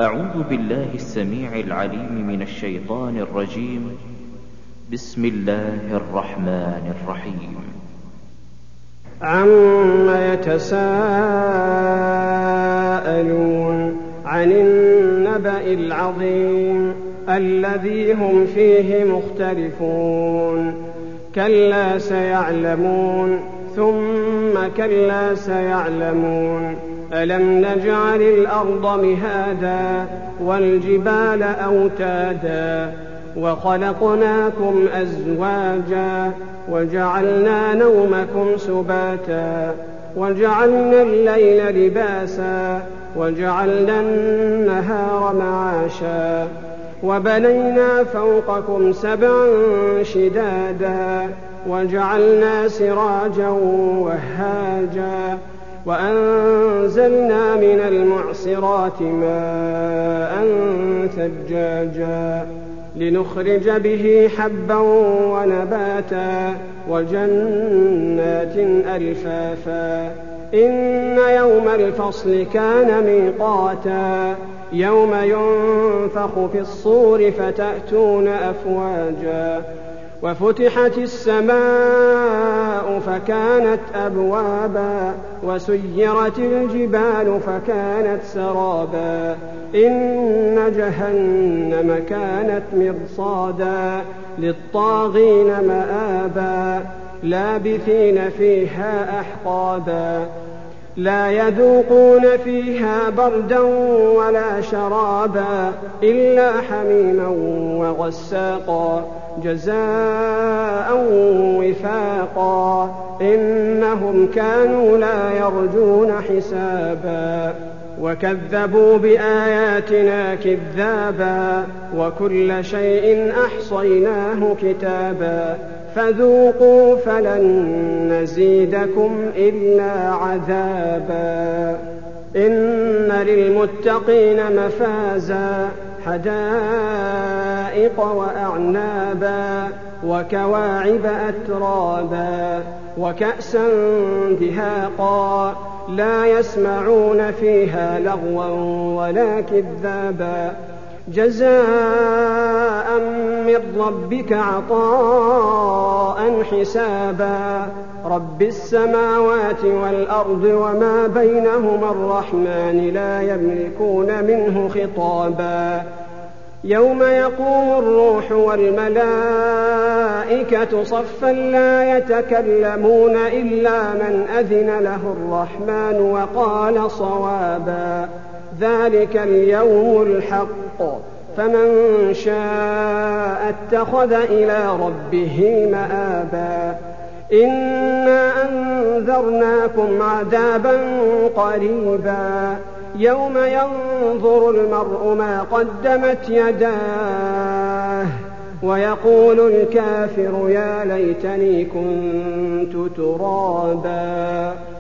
أعوذ بالله السميع العليم من الشيطان الرجيم. بسم الله الرحمن الرحيم. عما يتساءلون عن النبأ العظيم الذي هم فيه مختلفون. كلا سيعلمون ثم كلا سيعلمون. ألم نجعل الأرض مهادا والجبال أوتادا وخلقناكم أزواجا وجعلنا نومكم سباتا وجعلنا الليل لباسا وجعلنا النهار معاشا وبنينا فوقكم سبعا شدادا وجعلنا سراجا وهاجا وأنزلنا من المعصرات ماء ثجاجا لنخرج به حبا ونباتا وجنات ألفافا. إن يوم الفصل كان ميقاتا يوم ينفخ في الصور فتأتون أفواجا وفتحت السماء فكانت أبوابا وسيرت الجبال فكانت سرابا. إن جهنم كانت مرصادا للطاغين مآبا لابثين فيها أحقابا لا يذوقون فيها بردا ولا شرابا إلا حميما وغساقا جزاء وفاقا. إنهم كانوا لا يرجون حسابا وكذبوا بآياتنا كذابا وكل شيء أحصيناه كتابا فذوقوا فلن نزيدكم إلا عذابا. إن للمتقين مفازا حدائق وأعنابا وكواعب أترابا وكأسا دهاقا لا يسمعون فيها لغوا ولا كذابا جزاء من ربك عطاء حسابا. رب السماوات والأرض وما بينهما الرحمن لا يملكون منه خطابا. يوم يقوم الروح والملائكة صفا لا يتكلمون إلا من أذن له الرحمن وقال صوابا. ذلك اليوم الحق فمن شاء اتخذ إلى ربه مآبا. إنا أنذرناكم عذابا قريبا يوم ينظر المرء ما قدمت يداه ويقول الكافر يا ليتني كنت ترابا.